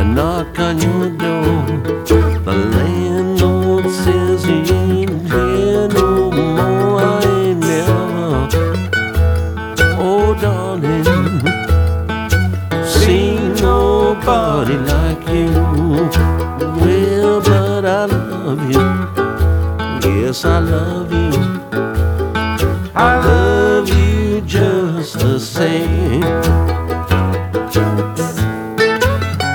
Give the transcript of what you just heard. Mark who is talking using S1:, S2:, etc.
S1: knock on your door. The landlord says he ain't here no more. I ain't never, oh darling, seen nobody like you. Well, but I love you. Yes, I love you. I love you just the same.